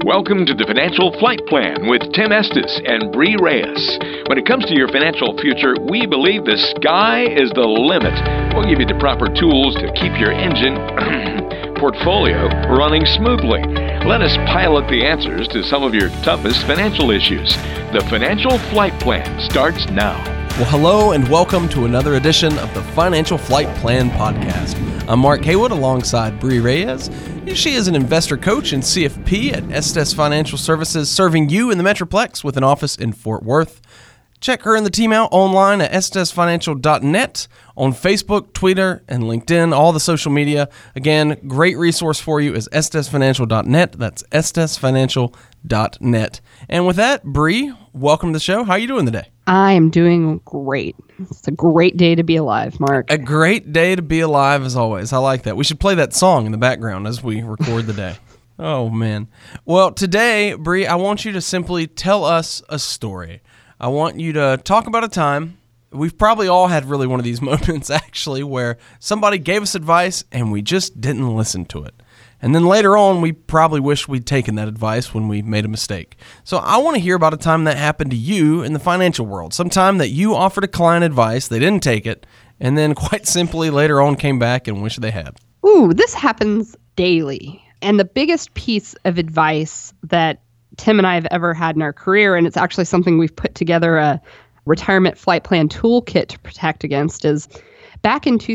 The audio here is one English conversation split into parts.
Welcome to the Financial Flight Plan with Tim Estes and Bree Reyes. When it comes to your financial future, we believe the sky is the limit. We'll give you the proper tools to keep your engine portfolio running smoothly. Let us pilot the answers to some of your toughest financial issues. The Financial Flight Plan starts now. Well, hello and welcome to another edition of the Financial Flight Plan Podcast. I'm Mark Haywood alongside Bree Reyes. She is an investor coach and CFP at Estes Financial Services, serving you in the Metroplex with an office in Fort Worth. Check her and the team out online at estesfinancial.net, on Facebook, Twitter, and LinkedIn, all the social media. Again, great resource for you is estesfinancial.net. That's estesfinancial.net. And with that, Bree, welcome to the show. How are you doing today? I am doing great. It's a great day to be alive, Mark. A great day to be alive, as always. I like that. We should play that song in the background as we record the day. Oh, man. Well, today, Bree, I want you to simply tell us a story. I want you to talk about a time. We've probably all had really one of these moments, actually, where somebody gave us advice and we just didn't listen to it. And then later on, we probably wish we'd taken that advice when we made a mistake. So I want to hear about a time that happened to you in the financial world. Sometime that you offered a client advice, they didn't take it, and then quite simply later on came back and wished they had. Ooh, this happens daily. And the biggest piece of advice that Tim and I have ever had in our career, and it's actually something we've put together a retirement flight plan toolkit to protect against, is back in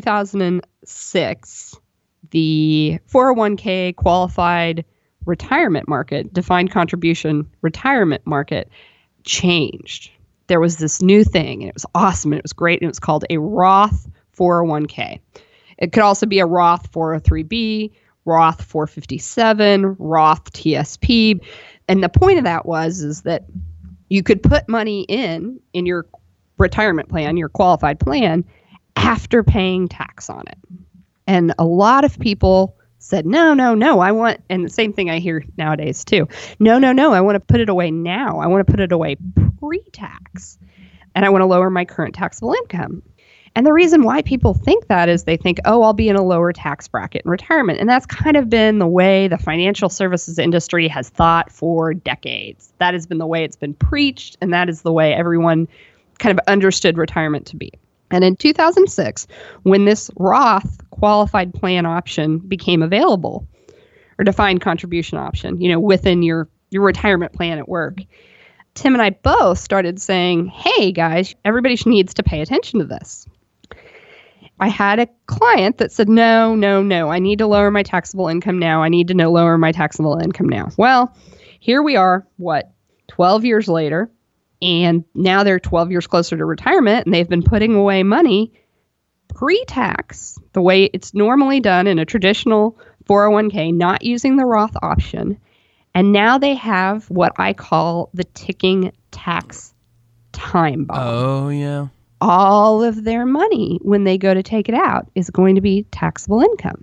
2006, the 401k qualified retirement market, defined contribution retirement market, changed. There was this new thing, and it was awesome, and it was great, and it was called a Roth 401k. It could also be a Roth 403b, Roth 457, Roth TSP. And the point of that is that you could put money in your retirement plan, your qualified plan, after paying tax on it. And a lot of people said, no, I want, and the same thing I hear nowadays too. No, I want to put it away now. I want to put it away pre-tax. And I want to lower my current taxable income. And the reason why people think that is they think, I'll be in a lower tax bracket in retirement. And that's kind of been the way the financial services industry has thought for decades. That has been the way it's been preached, and that is the way everyone kind of understood retirement to be. And in 2006, when this Roth qualified plan option became available, or defined contribution option, within your retirement plan at work, Tim and I both started saying, hey guys, everybody needs to pay attention to this. I had a client that said, no, I need to lower my taxable income now. I need to lower my taxable income now. Well, here we are, 12 years later, and now they're 12 years closer to retirement, and they've been putting away money pre-tax, the way it's normally done in a traditional 401k, not using the Roth option. And now they have what I call the ticking tax time bomb. Oh, yeah. All of their money, when they go to take it out, is going to be taxable income.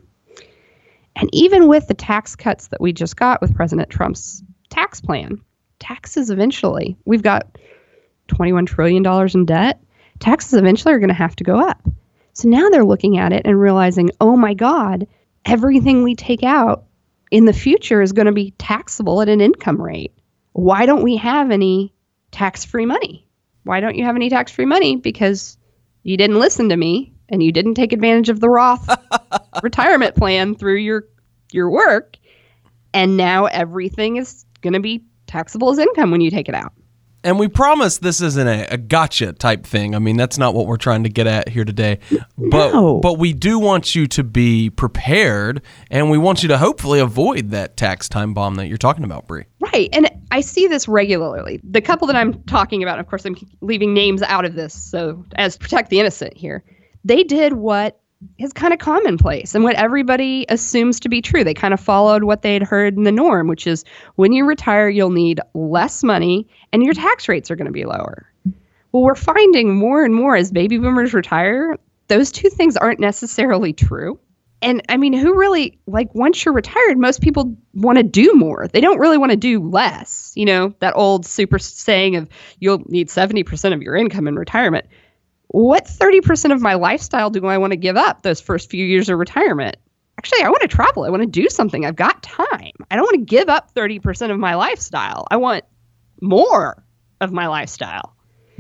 And even with the tax cuts that we just got with President Trump's tax plan, taxes eventually, we've got $21 trillion in debt. Taxes eventually are going to have to go up. So now they're looking at it and realizing, oh my God, everything we take out in the future is going to be taxable at an income rate. Why don't we have any tax-free money? Why don't you have any tax-free money? Because you didn't listen to me and you didn't take advantage of the Roth retirement plan through your work. And now everything is going to be taxable as income when you take it out. And we promise this isn't a gotcha type thing. I mean, that's not what we're trying to get at here today. But we do want you to be prepared, and we want you to hopefully avoid that tax time bomb that you're talking about, Bree. Right. And I see this regularly. The couple that I'm talking about, of course, I'm leaving names out of this, so as protect the innocent here. They did what is kind of commonplace and what everybody assumes to be true. They kind of followed what they had heard in the norm, which is when you retire, you'll need less money and your tax rates are going to be lower. Well, we're finding more and more as baby boomers retire, those two things aren't necessarily true. And I mean, who really, once you're retired, most people want to do more. They don't really want to do less. That old super saying of you'll need 70% of your income in retirement. What 30% of my lifestyle do I want to give up those first few years of retirement? I actually, I want to travel. I want to do something. I've got time. I don't want to give up 30% of my lifestyle. I want more of my lifestyle.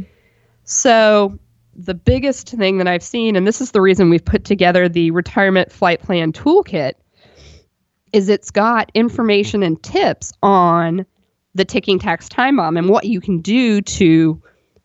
So the biggest thing that I've seen, and this is the reason we've put together the Retirement Flight Plan Toolkit, is it's got information and tips on the ticking tax time bomb and what you can do to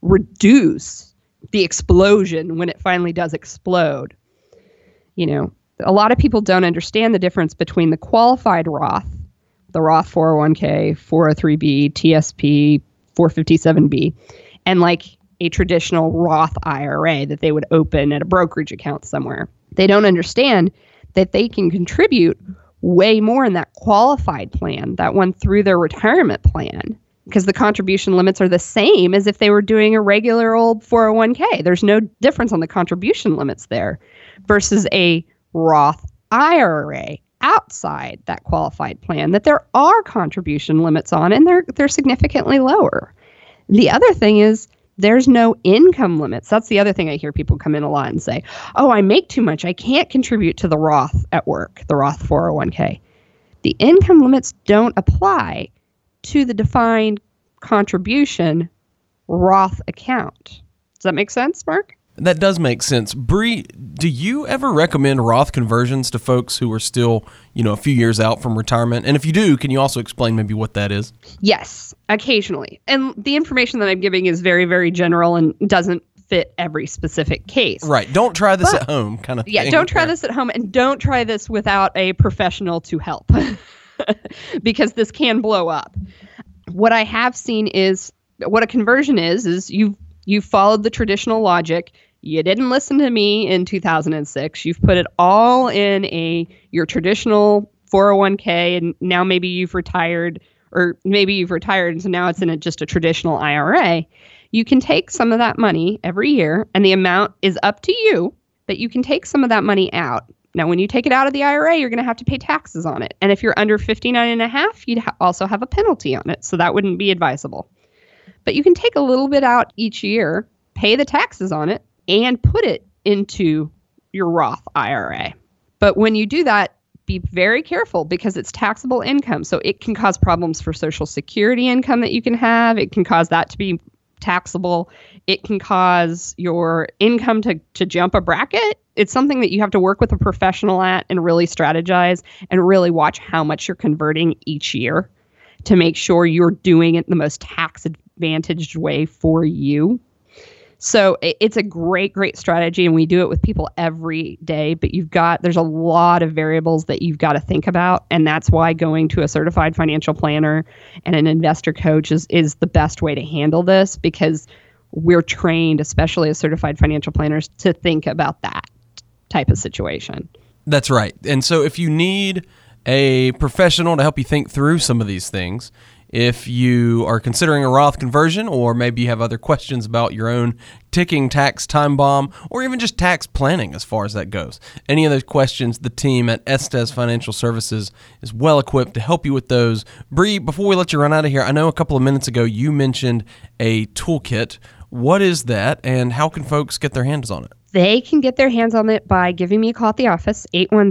reduce the explosion when it finally does explode. You know, a lot of people don't understand the difference between the qualified Roth, the Roth 401k, 403b, TSP, 457b, and like a traditional Roth IRA that they would open at a brokerage account somewhere. They don't understand that they can contribute way more in that qualified plan, that one through their retirement plan, because the contribution limits are the same as if they were doing a regular old 401k. There's no difference on the contribution limits there versus a Roth IRA outside that qualified plan that there are contribution limits on, and they're significantly lower. The other thing is there's no income limits. That's the other thing I hear people come in a lot and say, oh, I make too much. I can't contribute to the Roth at work, the Roth 401k. The income limits don't apply to the defined contribution Roth account. Does that make sense, Mark? That does make sense. Bree, do you ever recommend Roth conversions to folks who are still, a few years out from retirement? And if you do, can you also explain maybe what that is? Yes, occasionally. And the information that I'm giving is very, very general and doesn't fit every specific case. Right. Don't try this at home, kind of thing. Yeah, don't try this at home, and don't try this without a professional to help because this can blow up. What I have seen is what a conversion is you've followed the traditional logic. You didn't listen to me in 2006. You've put it all in your traditional 401k, and now maybe you've retired, and so now it's in just a traditional IRA. You can take some of that money every year, and the amount is up to you, but you can take some of that money out. Now, when you take it out of the IRA, you're going to have to pay taxes on it. And if you're under 59.5, you'd also have a penalty on it, so that wouldn't be advisable. But you can take a little bit out each year, pay the taxes on it, and put it into your Roth IRA. But when you do that, be very careful because it's taxable income. So it can cause problems for Social Security income that you can have. It can cause that to be taxable. It can cause your income to jump a bracket. It's something that you have to work with a professional at and really strategize and really watch how much you're converting each year to make sure you're doing it the most tax advantaged way for you. So it's a great, great strategy, and we do it with people every day, but there's a lot of variables that you've got to think about, and that's why going to a certified financial planner and an investor coach is the best way to handle this, because we're trained, especially as certified financial planners, to think about that type of situation. That's right. And so if you need a professional to help you think through some of these things, if you are considering a Roth conversion, or maybe you have other questions about your own ticking tax time bomb, or even just tax planning as far as that goes, any of those questions, the team at Estes Financial Services is well equipped to help you with those. Bree, before we let you run out of here, I know a couple of minutes ago you mentioned a toolkit. What is that, and how can folks get their hands on it? They can get their hands on it by giving me a call at the office,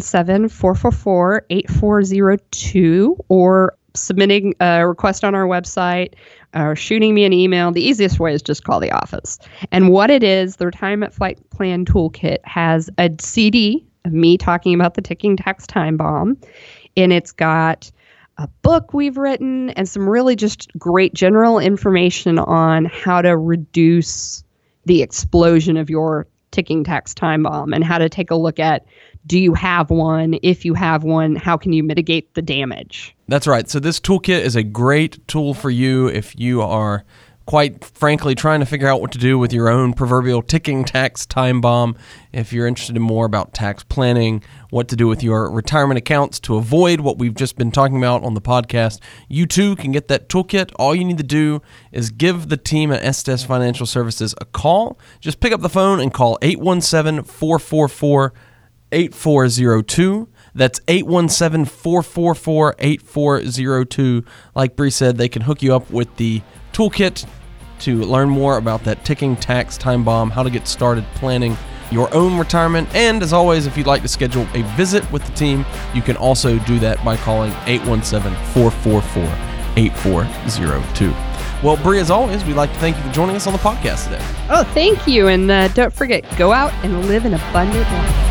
817-444-8402, or submitting a request on our website or shooting me an email. The easiest way is just call the office. And what it is, the Retirement Flight Plan Toolkit has a CD of me talking about the ticking tax time bomb, and it's got a book we've written and some really just great general information on how to reduce the explosion of your ticking tax time bomb and how to take a look at, do you have one? If you have one, how can you mitigate the damage? That's right. So this toolkit is a great tool for you if you are, quite frankly, trying to figure out what to do with your own proverbial ticking tax time bomb. If you're interested in more about tax planning, what to do with your retirement accounts to avoid what we've just been talking about on the podcast, you too can get that toolkit. All you need to do is give the team at Estes Financial Services a call. Just pick up the phone and call 817-444-8402. That's 817-444-8402. Like Bree said, they can hook you up with the toolkit to learn more about that ticking tax time bomb, how to get started planning your own retirement. And as always, if you'd like to schedule a visit with the team, you can also do that by calling 817-444-8402. Well, Bree, as always, we'd like to thank you for joining us on the podcast today. Oh, thank you. And don't forget, go out and live an abundant life.